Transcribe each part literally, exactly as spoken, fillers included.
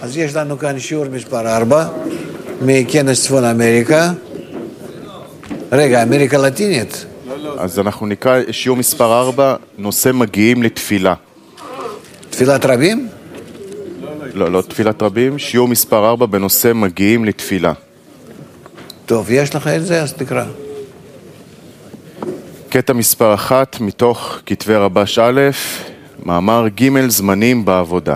אז יש לנו כאן שיעור מספר ארבע, מכנס צפון אמריקה. רגע, אמריקה לטינית. אז אנחנו נקרא שיעור מספר ארבע, נושא מגיעים לתפילה. תפילת רבים? לא, לא תפילת רבים, שיעור מספר ארבע בנושא מגיעים לתפילה. טוב, יש לך את זה? אז תקרא. קטע מספר אחת מתוך כתבי רבש א', מאמר ג' זמנים בעבודה.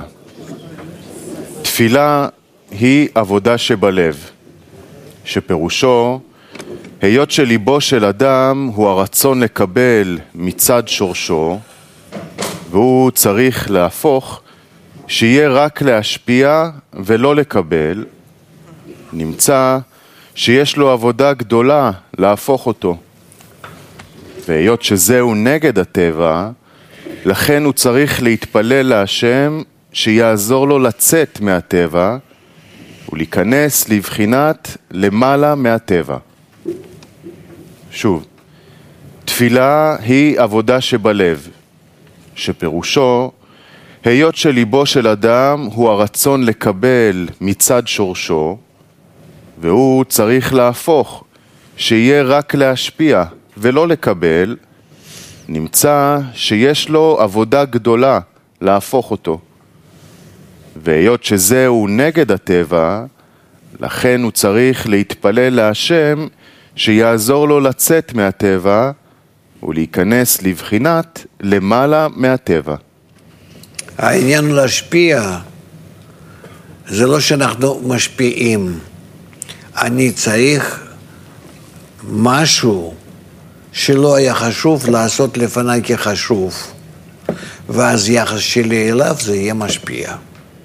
תפילה היא עבודה שבלב, שפירושו, היות שליבו של אדם הוא הרצון לקבל מצד שורשו, והוא צריך להפוך, שיהיה רק להשפיע ולא לקבל, נמצא שיש לו עבודה גדולה להפוך אותו. והיות שזהו נגד הטבע, לכן הוא צריך להתפלל להשם שיעזור לו לצאת מהטבע ולהיכנס לבחינת למעלה מהטבע. שוב, תפילה היא עבודה שבלב, שפירושו, היות שליבו של אדם הוא הרצון לקבל מצד שורשו, והוא צריך להפוך, שיהיה רק להשפיע ולא לקבל, נמצא שיש לו עבודה גדולה להפוך אותו. והיות שזהו נגד הטבע, לכן הוא צריך להתפלל להשם שיעזור לו לצאת מהטבע ולהיכנס לבחינת למעלה מהטבע. העניין הוא להשפיע, זה לא שאנחנו משפיעים. אני צריך משהו שלא היה חשוב לעשות לפני כחשוב, ואז יחס שלי אליו זה יהיה משפיע.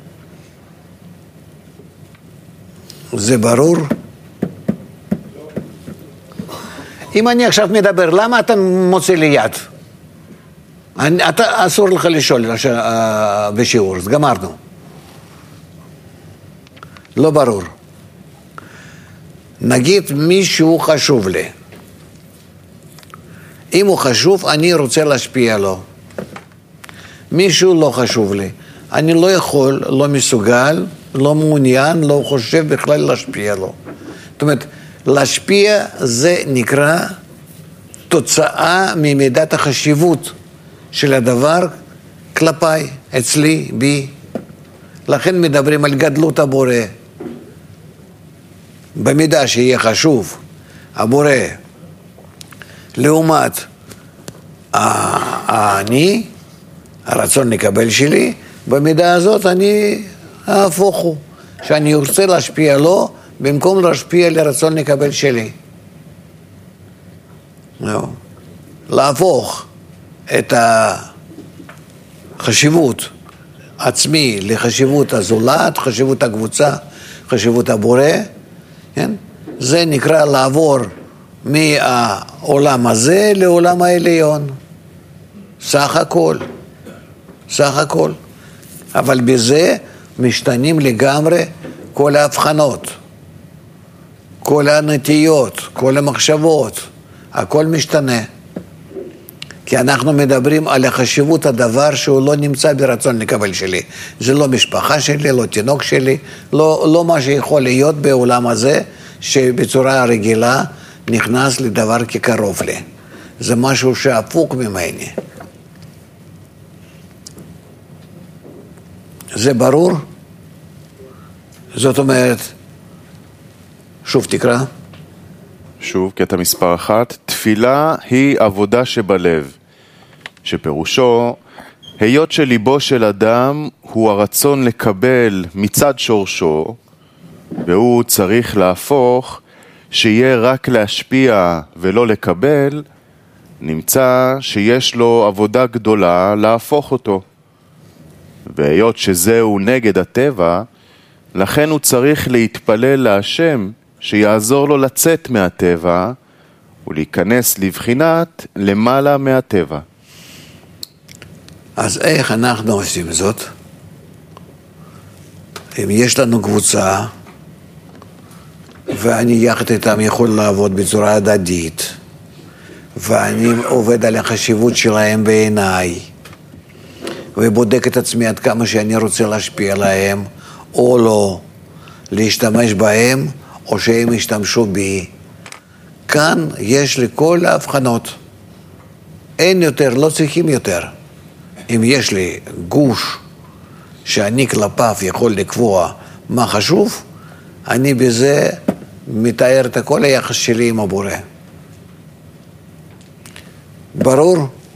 זה ברור? אם אני עכשיו מדבר, למה אתה מוצא לי יד? אני, אתה, אסור לך לשאול בשיעור, אז גמרנו. לא ברור. נגיד מישהו חשוב לי. אם הוא חשוב, אני רוצה להשפיע לו. מישהו לא חשוב לי. אני לא יכול, לא מסוגל, לא מעוניין, לא חושב בכלל להשפיע לו. זאת אומרת, להשפיע זה נקרא תוצאה ממידת החשיבות של הדבר כלפיי, אצלי, בי. לכן מדברים על גדלות הבורא. במידה שיהיה חשוב, הבורא, לעומת אני, הרצון לקבל שלי, במידה הזאת אני אהפוך הוא, שאני רוצה להשפיע לו, במקום להשפיע לרצון לקבל שלי. לא. להפוך את החשיבות עצמי לחשיבות הזולת, חשיבות הקבוצה, חשיבות הבורא, כן? זה נקרא לעבור מהעולם הזה לעולם העליון. סך הכל. סך הכל. אבל בזה משתנים לגמרי כל ההבחנות, כל הנטיות, כל המחשבות, הכל משתנה. כי אנחנו מדברים על החשיבות הדבר שהוא לא נמצא ברצון לקבל שלי. זה לא משפחה שלי, לא תינוק שלי, לא, לא מה שיכול להיות בעולם הזה, שבצורה רגילה נכנס לדבר כקרוב לי. זה משהו שהפוך ממני. זה ברור? זאת אומרת, שוב תקרא. שוב, קטע מספר אחת, תפילה היא עבודה שבלב, שפירושו, היות שליבו של אדם הוא הרצון לקבל מצד שורשו, והוא צריך להפוך, שיהיה רק להשפיע ולא לקבל, נמצא שיש לו עבודה גדולה להפוך אותו. והיות שזהו נגד הטבע, לכן הוא צריך להתפלל להשם שיעזור לו לצאת מהטבע ולהיכנס לבחינת למעלה מהטבע. אז איך אנחנו עושים זאת? אם יש לנו קבוצה ואני יחד איתם יכול לעבוד בצורה הדדית ואני עובד על החשיבות שלהם בעיניי ובודק את עצמי עד כמה שאני רוצה להשפיע עליהם או לא להשתמש בהם, או שהם ישתמשו בי. כאן יש לי כל ההבחנות. אין יותר, לא צריכים יותר. אם יש לי גוש שאני כלפיו יכול לקבוע מה חשוב, אני בזה מתאר את כל היחס שלי עם הבורא. ברור?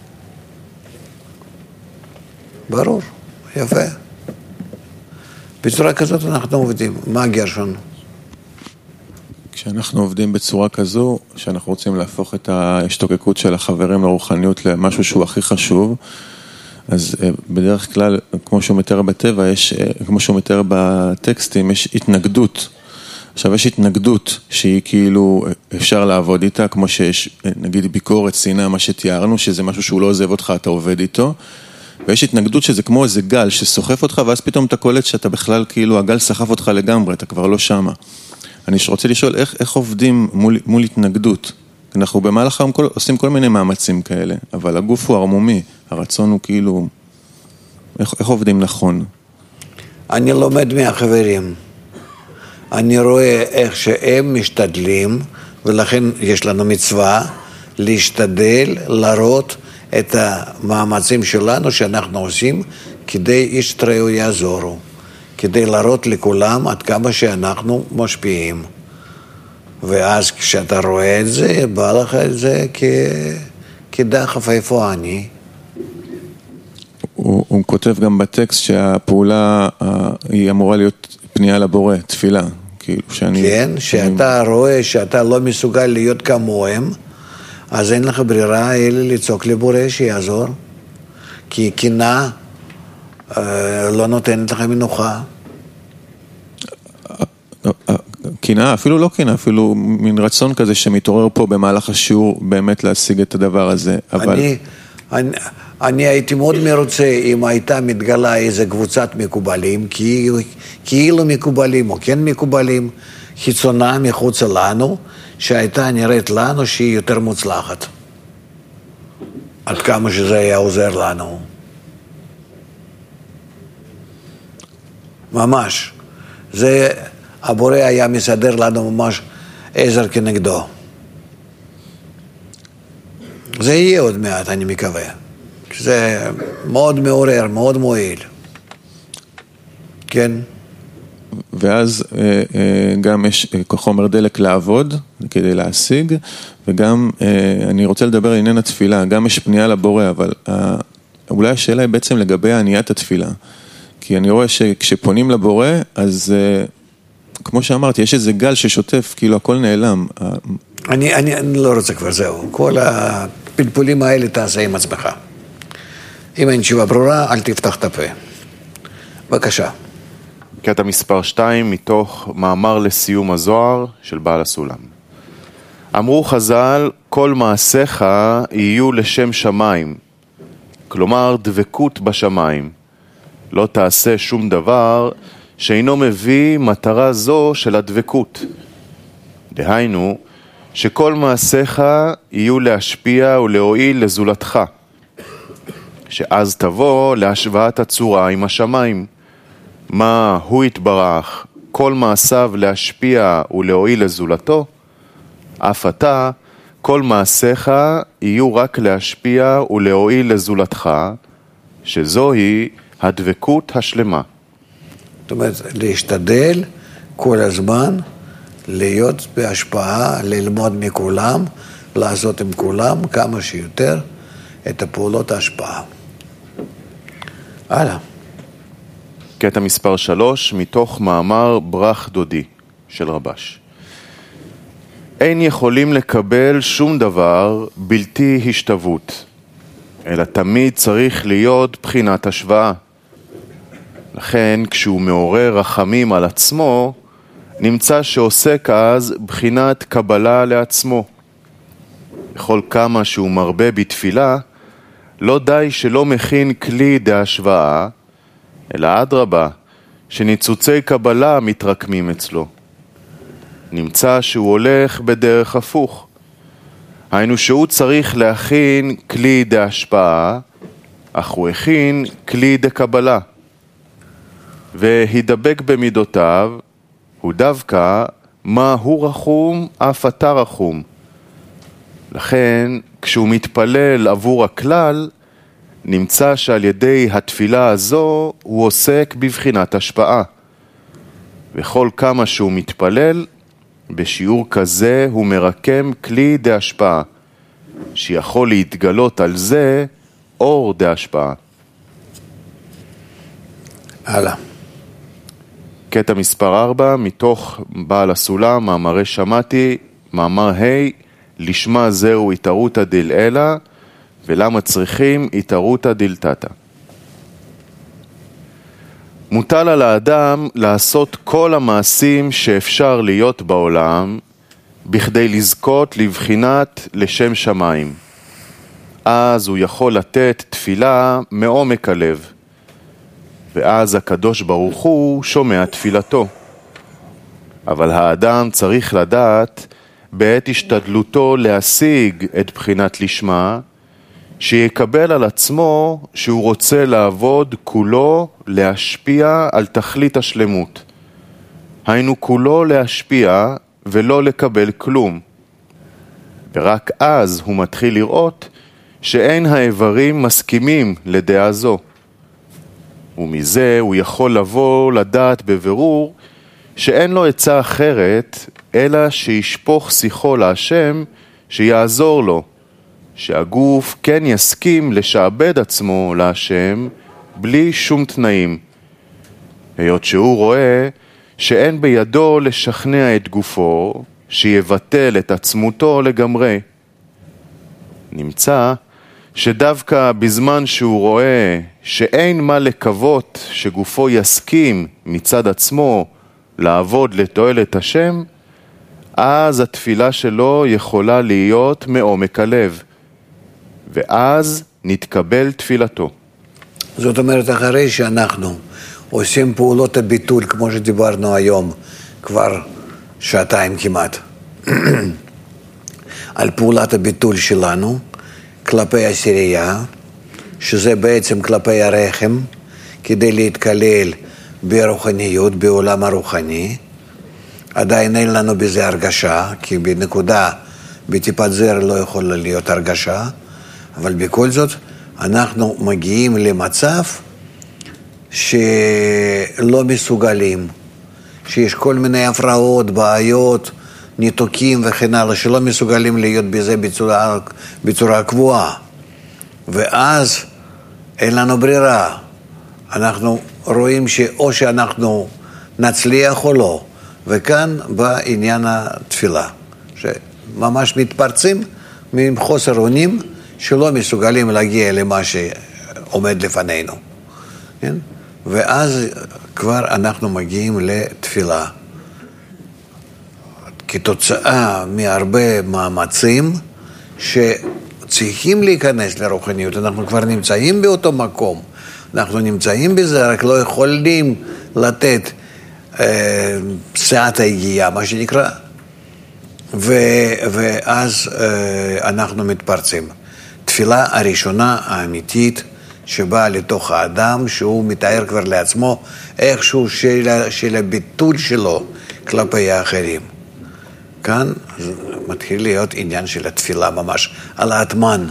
ברור, יפה. בצורה כזאת אנחנו עובדים. מה גרשון? כשאנחנו עובדים בצורה כזו, שאנחנו רוצים להפוך את ההשתוקקות של החברים לרוחניות למשהו שהוא הכי חשוב, אז בדרך כלל, כמו שהוא מתאר בטבע, יש, כמו שהוא מתאר בטקסטים, יש התנגדות. עכשיו, יש התנגדות שהיא כאילו אפשר לעבוד איתה, כמו שיש, נגיד, ביקורת, שנאה, מה שתיארנו, שזה משהו שהוא לא עוזב אותך, אתה עובד איתו. ויש התנגדות שזה כמו איזה גל שסוחף אותך, ואז פתאום אתה קולט שאתה בכלל, כאילו, הגל סחף אותך לגמרי, אתה כבר לא שמה. אני רוצה לשאול, איך, איך עובדים מול, מול התנגדות? אנחנו במהלך היום כל, עושים כל מיני מאמצים כאלה, אבל הגוף הוא הרמומי, הרצון הוא כאילו, איך, איך עובדים נכון? אני לומד מהחברים. אני רואה איך שהם משתדלים, ולכן יש לנו מצווה להשתדל, להראות את המאמצים שלנו שאנחנו עושים, כדי איש תראו יעזורו, כדי להראות לכולם עד כמה שאנחנו משפיעים. ואז כשאתה רואה את זה, בא לך את זה כ... כדחף, איפה אני? הוא, הוא כותב גם בטקסט שהפעולה היא אמורה להיות פנייה לבורא, תפילה. כאילו שאני... כן, שאתה אני... רואה שאתה לא מסוגל להיות כמוהם, אז אין לך ברירה אלא לצעוק לבורא שיעזור. כי קנאה אה, לא נותנת לך מנוחה. קנאה, אפילו לא קנאה, אפילו מין רצון כזה שמתעורר פה במהלך השיעור באמת להשיג את הדבר הזה. אבל... אני, אני, אני הייתי מאוד מרוצה אם הייתה מתגלה איזה קבוצת מקובלים, כאילו, כאילו מקובלים או כן מקובלים, חיצונה מחוץ לנו, שהייתה נראית לנו שהיא יותר מוצלחת. עד כמה שזה היה עוזר לנו. ממש. זה, הבורא היה מסדר לנו ממש עזר כנגדו. זה יהיה עוד מעט, אני מקווה. זה מאוד מעורר, מאוד מועיל. כן? ואז גם יש חומר דלק לעבוד כדי להשיג, וגם אני רוצה לדבר על עניין התפילה, גם יש פנייה לבורא, אבל אולי השאלה היא בעצם לגבי עניית התפילה. כי אני רואה שכשפונים לבורא, אז כמו שאמרתי, יש איזה גל ששוטף, כאילו הכל נעלם. אני, אני, אני לא רוצה כבר, זהו. כל הפלפולים האלה תעשה עם עצמך. אם אין תשובה ברורה, אל תפתח את הפה. בבקשה. קטע מספר שתיים מתוך מאמר לסיום הזוהר של בעל הסולם. אמרו חז"ל, כל מעשיך יהיו לשם שמיים, כלומר דבקות בשמיים. לא תעשה שום דבר שאינו מביא מטרה זו של הדבקות. דהיינו, שכל מעשיך יהיו להשפיע ולהועיל לזולתך, שאז תבוא להשוואת הצורה עם השמיים. מה הוא יתברך, כל מעשיו להשפיע ולהועיל לזולתו, אף אתה, כל מעשיך יהיו רק להשפיע ולהועיל לזולתך, שזוהי הדבקות השלמה. זאת אומרת, להשתדל כל הזמן, להיות בהשפעה, ללמוד מכולם, לעשות עם כולם כמה שיותר את הפעולות ההשפעה. הלאה. קטע מספר שלוש מתוך מאמר ברח דודי של רבש. אין יכולים לקבל שום דבר בלתי השתוות, אלא תמיד צריך להיות בחינת השוואה. לכן כשהוא מעורר רחמים על עצמו, נמצא שעוסק אז בחינת קבלה לעצמו. בכל כמה שהוא מרבה בתפילה, לא די שלא מכין כלי דהשוואה, אלא אדרבה, שניצוצי קבלה מתרקמים אצלו. נמצא שהוא הולך בדרך הפוך. היינו שהוא צריך להכין כלי דהשפעה, אך הוא הכין כלי דקבלה. והידבק במידותיו, הוא דווקא מה הוא רחום, אף אתה רחום. לכן, כשהוא מתפלל עבור הכלל, נמצא שעל ידי התפילה הזו הוא עוסק בבחינת השפעה. וכל כמה שהוא מתפלל, בשיעור כזה הוא מרקם כלי דה השפעה, שיכול להתגלות על זה אור דה השפעה. הלאה. קטע מספר ארבע, מתוך בעל הסולם, מאמרי שמעתי, מאמר ה' לשמה זהו התערותא דלעילא, ולמה צריכים התערותא דלתתא. מוטל על האדם לעשות כל המעשים שאפשר להיות בעולם, בכדי לזכות לבחינת לשם שמיים. אז הוא יכול לתת תפילה מעומק הלב, ואז הקדוש ברוך הוא שומע תפילתו. אבל האדם צריך לדעת בעת השתדלותו להשיג את בחינת לשמה, שיקבל על עצמו שהוא רוצה לעבוד כולו להשפיע על תכלית השלמות. היינו כולו להשפיע ולא לקבל כלום. ורק אז הוא מתחיל לראות שאין האיברים מסכימים לדעה זו. ומזה הוא יכול לבוא לדעת בבירור שאין לו עצה אחרת אלא שישפוך שיחו להשם שיעזור לו, שהגוף כן יסכים לשעבד עצמו להשם בלי שום תנאים, היות שהוא רואה שאין בידו לשכנע את גופו שיבטל את עצמותו לגמרי. נמצא שדווקא בזמן שהוא רואה שאין מה לקוות שגופו יסכים מצד עצמו לעבוד לתועלת השם, אז התפילה שלו יכולה להיות מעומק הלב, ואז נתקבל תפילתו. זאת אומרת, אחרי שאנחנו עושים פעולות הביטול, כמו שדיברנו היום, כבר שעתיים כמעט, על פעולת הביטול שלנו, כלפי הסירייה, שזה בעצם כלפי הרחם, כדי להתקלל ברוחניות, בעולם הרוחני. עדיין אין לנו בזה הרגשה, כי בנקודה, בטיפת זרע לא יכולה להיות הרגשה, אבל בכל זאת אנחנו מגיעים למצב שלא מסוגלים, שיש כל מיני הפרעות, בעיות, ניתוקים וכן הלאה, שלא מסוגלים להיות בזה בצורה, בצורה קבועה. ואז אין לנו ברירה. אנחנו רואים שאו שאנחנו נצליח או לא. וכאן בא עניין התפילה, שממש מתפרצים מחוסר אונים, שלא מסוגלים להגיע למה שעומד לפנינו. כן? ואז כבר אנחנו מגיעים לתפילה. כתוצאה מהרבה מאמצים שצריכים להיכנס לרוחניות, אנחנו כבר נמצאים באותו מקום, אנחנו נמצאים בזה, רק לא יכולים לתת אה, סעת היגיעה, מה שנקרא, ו, ואז אה, אנחנו מתפרצים. תפילה הראשונה האמיתית שבאה לתוך האדם, שהוא מתאר כבר לעצמו איכשהו של, של הביטול שלו כלפי האחרים. כאן מתחיל להיות עניין של התפילה ממש, על האטמן.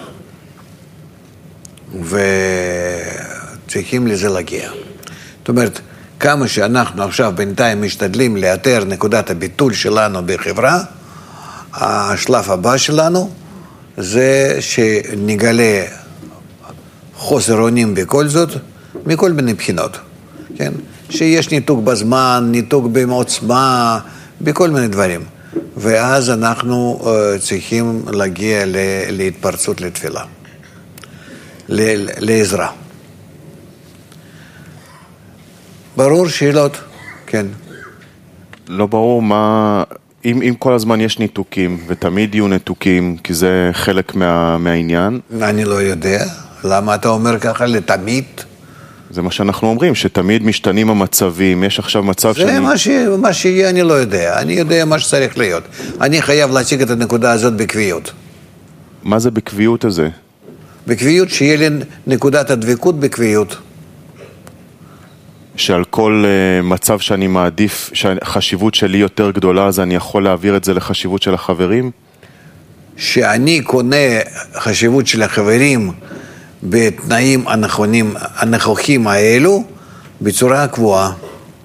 וצריכים לזה להגיע. זאת אומרת, כמה שאנחנו עכשיו בינתיים משתדלים לאתר נקודת הביטול שלנו בחברה, השלב הבא שלנו זה שנגלה חוסר אונים בכל זאת, מכל מיני בחינות. כן? שיש ניתוק בזמן, ניתוק בעוצמה, בכל מיני דברים. ואז אנחנו uh, צריכים להגיע ל- להתפרצות לתפילה, ל- לעזרה. ברור שאלות? כן. לא ברור מה, אם, אם כל הזמן יש ניתוקים, ותמיד יהיו ניתוקים, כי זה חלק מה, מהעניין. אני לא יודע. למה אתה אומר ככה לתמיד? זה מה שאנחנו אומרים, שתמיד משתנים המצבים, יש עכשיו מצב זה שאני... מה, ש... מה שיהיה אני לא יודע, אני יודע מה שצריך להיות. אני חייב להציג את הנקודה הזאת בקביעות. מה זה בקביעות הזה? בקביעות שיהיה לי נקודת הדבקות בקביעות. שעל כל uh, מצב שאני מעדיף, שהחשיבות שלי יותר גדולה, אז אני יכול להעביר את זה לחשיבות של החברים? שאני קונה חשיבות של החברים בתנאים הנכונים, הנכוחים האלו, בצורה קבועה.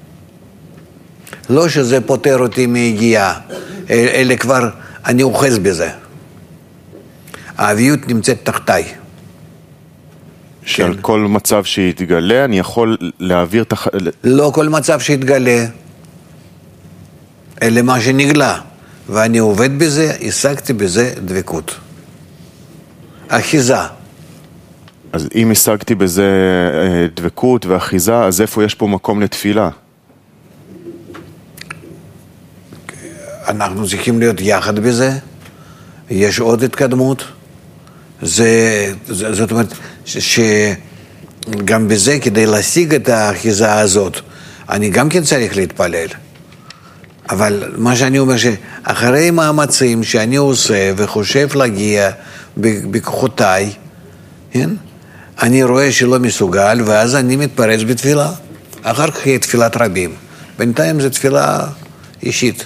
לא שזה פותר אותי מיגיעה, אלא כבר אני אוחז בזה. האביות נמצאת תחתיי. שעל כן. כל מצב שיתגלה, אני יכול להעביר את... הח... לא כל מצב שיתגלה, אלא מה שנגלה. ואני עובד בזה, השגתי בזה דבקות. אחיזה. אז אם השגתי בזה דבקות ואחיזה, אז איפה יש פה מקום לתפילה? אנחנו צריכים להיות יחד בזה. יש עוד התקדמות. זה, זה, זאת אומרת, שגם בזה, כדי להשיג את האחיזה הזאת, אני גם כן צריך להתפלל. אבל מה שאני אומר, שאחרי מאמצים שאני עושה וחושב להגיע בכוחותיי, כן? אני רואה שלא מסוגל, ואז אני מתפרץ בתפילה. אחר כך היא תפילת רבים. בינתיים זו תפילה אישית.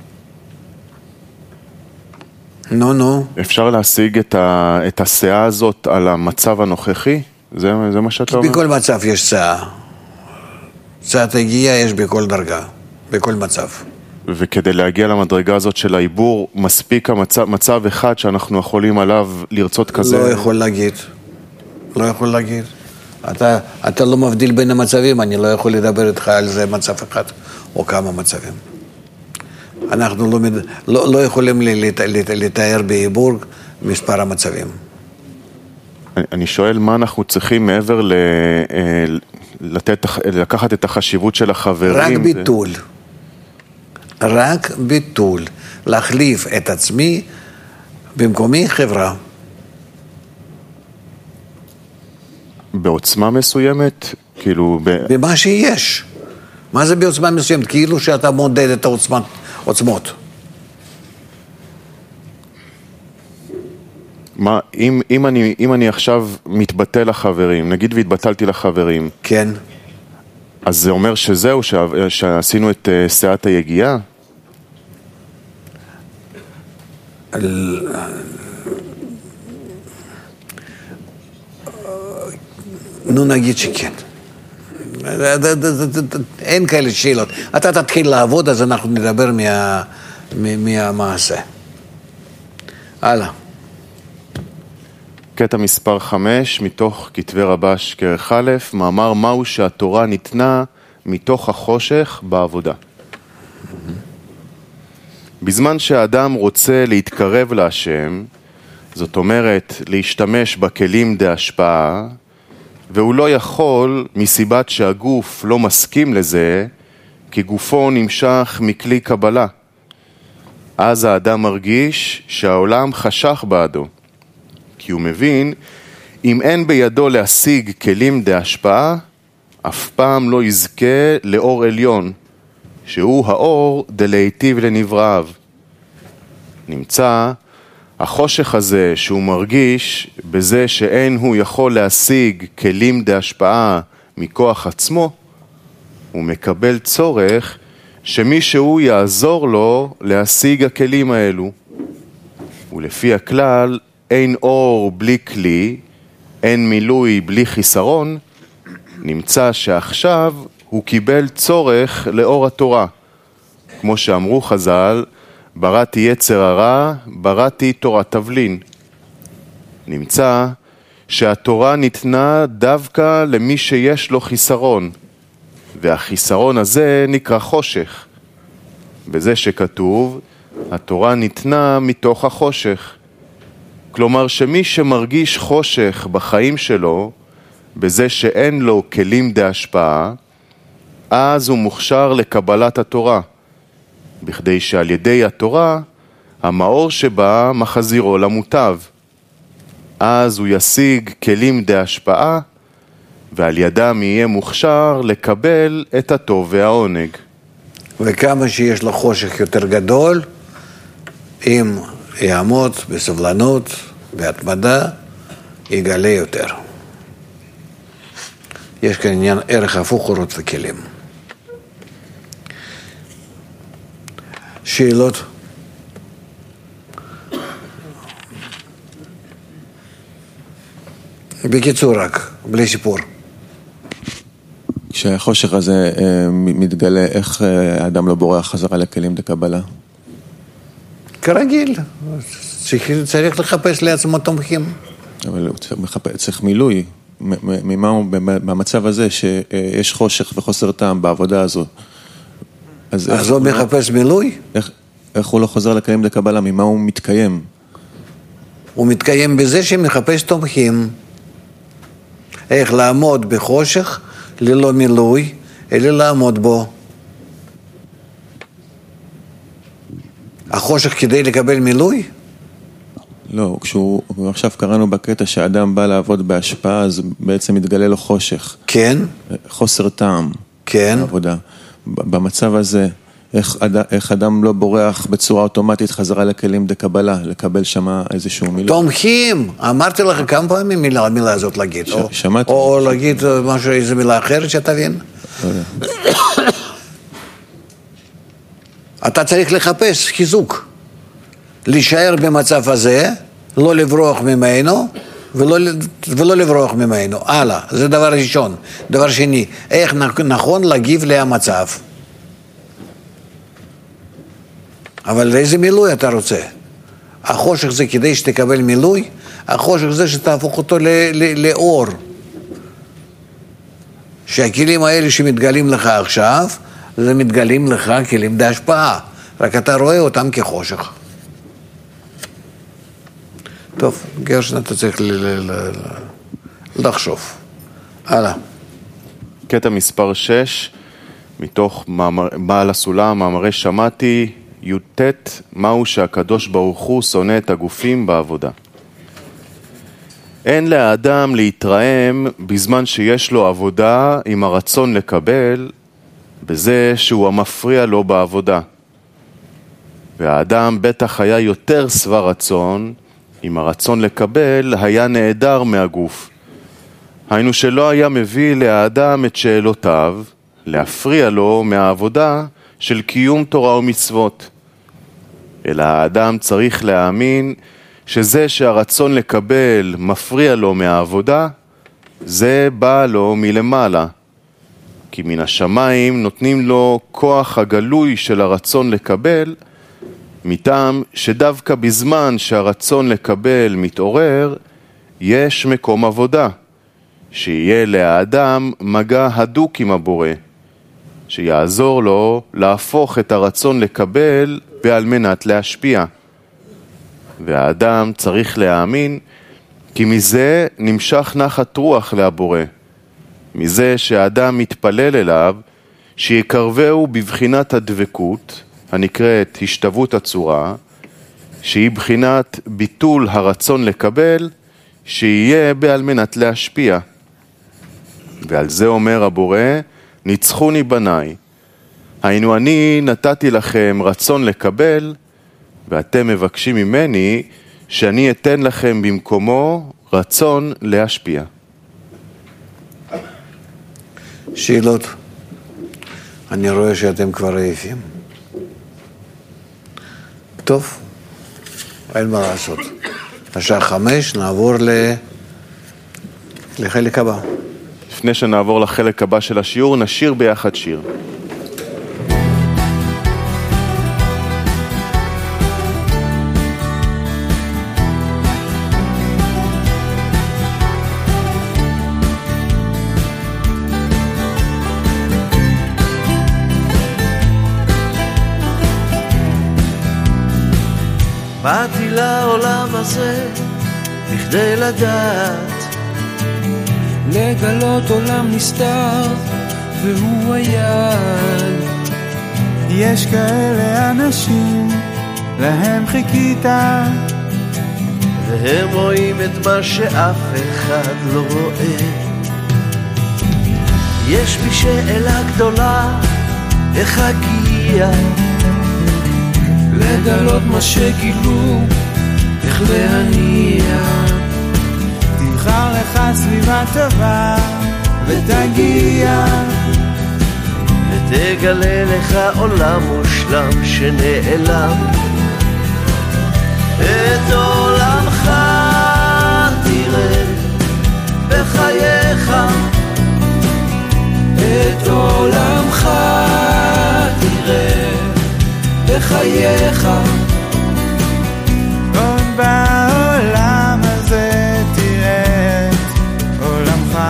נו, נו. אפשר להשיג את, ה, את השאה הזאת על המצב הנוכחי? זה, זה מה שאתה אומר? בכל מצב יש שאה. שאת הגיעה יש בכל דרגה, בכל מצב. וכדי להגיע למדרגה הזאת של העיבור, מספיק המצב, מצב אחד שאנחנו יכולים עליו לרצות כזה? לא יכול להגיד. לא יכול להגיד. אתה, אתה לא מבדיל בין המצבים, אני לא יכול לדבר איתך על זה מצב אחד או כמה מצבים. אנחנו לא, לא, לא יכולים לתאר בעיבור מספר המצבים. אני, אני שואל מה אנחנו צריכים מעבר ל, לתת, לקחת את החשיבות של החברים. רק ביטול. רק ביטול. להחליף את עצמי במקומי חברה. בעוצמה מסוימת? כאילו... ב... במה שיש. מה זה בעוצמה מסוימת? כאילו שאתה מודד את העוצמת, עוצמות. מה, אם, אם, אני, אם אני עכשיו מתבטא לחברים, נגיד והתבטלתי לחברים. כן. אז זה אומר שזהו, ש... שעשינו את uh, שאת היגיעה? נו נגיד שכן. אין כאלה שאלות. אתה תתחיל לעבוד, אז אנחנו נדבר מה, מהמעשה. הלאה. קטע מספר חמש, מתוך כתבי רבש כרך א', מאמר מהו שהתורה ניתנה מתוך החושך בעבודה. בזמן שהאדם רוצה להתקרב להשם, זאת אומרת להשתמש בכלים דה השפעה, והוא לא יכול מסיבת שהגוף לא מסכים לזה, כי גופו נמשך מכלי קבלה. אז האדם מרגיש שהעולם חשך בעדו, כי הוא מבין, אם אין בידו להשיג כלים דה השפעה, אף פעם לא יזכה לאור עליון, שהוא האור דלהיטיב לנבראיו. נמצא החושך הזה שהוא מרגיש בזה שאין הוא יכול להשיג כלים דה השפעה מכוח עצמו, הוא מקבל צורך שמישהו יעזור לו להשיג הכלים האלו. ולפי הכלל, אין אור בלי כלי, אין מילוי בלי חיסרון, נמצא שעכשיו הוא קיבל צורך לאור התורה. כמו שאמרו חז"ל, בראתי יצר הרע, בראתי תורת תבלין. נמצא שהתורה ניתנה דווקא למי שיש לו חיסרון, והחיסרון הזה נקרא חושך. בזה שכתוב, התורה ניתנה מתוך החושך. כלומר שמי שמרגיש חושך בחיים שלו, בזה שאין לו כלים דה השפעה, אז הוא מוכשר לקבלת התורה, בכדי שעל ידי התורה, המאור שבה מחזירו למוטב. אז הוא ישיג כלים דה השפעה, ועל ידם יהיה מוכשר לקבל את הטוב והעונג. וכמה שיש לו חושך יותר גדול, אם יעמוד בסבלנות, בהתמדה, יגלה יותר. יש כאן עניין ערך הפוך אורות וכלים. שאלות? בקיצור רק, בלי סיפור. כשהחושך הזה מתגלה, איך האדם לא בורח חזרה לכלים דקבלה? כרגיל, צריך, צריך לחפש לעצמו תומכים. אבל הוא צריך, צריך מילוי. ממה הוא, במצב הזה שיש חושך וחוסר טעם בעבודה הזו. אז, אז הוא מחפש מילוי? איך, איך הוא לא חוזר לכלים דקבלה? ממה הוא מתקיים? הוא מתקיים בזה שמחפש תומכים. איך לעמוד בחושך ללא מילוי, אלא לעמוד בו. החושך כדי לקבל מילוי? לא, כשהוא, עכשיו קראנו בקטע שהאדם בא לעבוד בהשפעה, אז בעצם מתגלה לו חושך. כן. חוסר טעם. כן. בעבודה. במצב הזה, איך, איך אדם לא בורח בצורה אוטומטית חזרה לכלים דקבלה, לקבל שמה איזשהו מילוי? תומכים. אמרתי לך כמה פעמים מילה, המילה הזאת להגיד. ש, או, שמעתי. או, או להגיד משהו, איזו מילה אחרת שתבין. לא יודע. אתה צריך לחפש חיזוק. להישאר במצב הזה, לא לברוח ממנו, ולא, ולא לברוח ממנו. הלאה, זה דבר ראשון. דבר שני, איך נכון להגיב למצב. אבל איזה מילוי אתה רוצה? החושך זה כדי שתקבל מילוי, החושך זה שתהפוך אותו ל- ל- לאור. שהכלים האלה שמתגלים לך עכשיו, זה מתגלים לך כלים בהשפעה, רק אתה רואה אותם כחושך. טוב, גרשן, אתה צריך ל- ל- ל- לחשוב. הלאה. קטע מספר שש, מתוך בעל הסולם, מאמרי שמעתי, י"ט, מהו שהקדוש ברוך הוא שונא את הגופים בעבודה. אין לאדם להתרעם בזמן שיש לו עבודה עם הרצון לקבל, בזה שהוא המפריע לו בעבודה. והאדם בטח היה יותר שבע רצון, עם הרצון לקבל היה נעדר מהגוף. היינו שלא היה מביא לאדם את שאלותיו, להפריע לו מהעבודה של קיום תורה ומצוות. אלא האדם צריך להאמין שזה שהרצון לקבל מפריע לו מהעבודה, זה בא לו מלמעלה. כי מן השמיים נותנים לו כוח הגלוי של הרצון לקבל, מטעם שדווקא בזמן שהרצון לקבל מתעורר, יש מקום עבודה, שיהיה לאדם מגע הדוק עם הבורא, שיעזור לו להפוך את הרצון לקבל ועל מנת להשפיע. והאדם צריך להאמין כי מזה נמשך נחת רוח לבורא, מזה שהאדם מתפלל אליו שיקרבהו בבחינת הדבקות הנקראת השתוות הצורה, שהיא בחינת ביטול הרצון לקבל, שיהיה בעל מנת להשפיע. ועל זה אומר הבורא, ניצחוני בניי, היינו אני נתתי לכם רצון לקבל, ואתם מבקשים ממני שאני אתן לכם במקומו רצון להשפיע. שאלות? אני רואה שאתם כבר עייפים. טוב, אין מה לעשות. השעה חמש, נעבור ל... לחלק הבא. לפני שנעבור לחלק הבא של השיעור, נשיר ביחד שיר. באתי לעולם הזה בכדי לדעת, לגלות עולם נסתר והוא היד. יש כאלה אנשים להם חיכית, והם רואים את מה שאף אחד לא רואה. יש בי שאלה גדולה, איך אגיע לגלות מה שגילו, איך להניע. תבחר לך סביבה טובה ותגיע ותגלה לך עולם מושלם שנעלם, את עולמך תראה בחייך, את עולמך תראה בחייך. עוד בעולם הזה תראה את עולמך.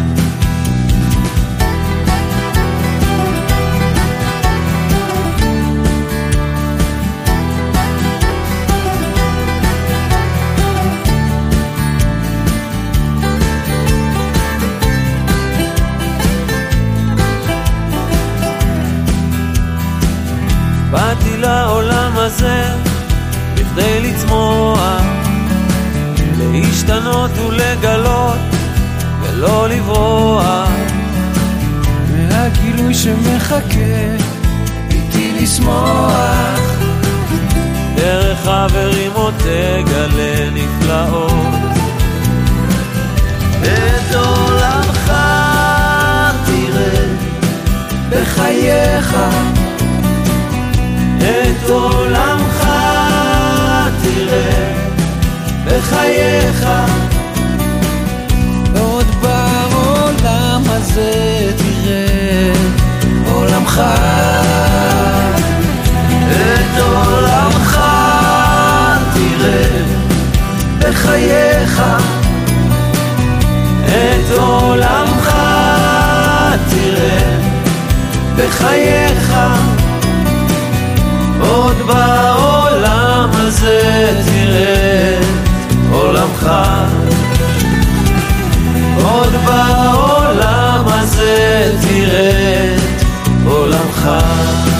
באתי לעולם הזה בכדי לצמוח, להשתנות ולגלות ולא לברוח, מהגילוי שמחכה איתי לשמוח, דרך חברים עוד תגלה נפלאות, את עולמך תראה בחייך, את עולמך תראה בחייך. עוד בעולם הזה תראה עולמך, את עולמך תראה בחייך, את עולמך תראה בחייך. עוד בעולם הזה תראה עולמך, עוד בעולם הזה תראה עולמך.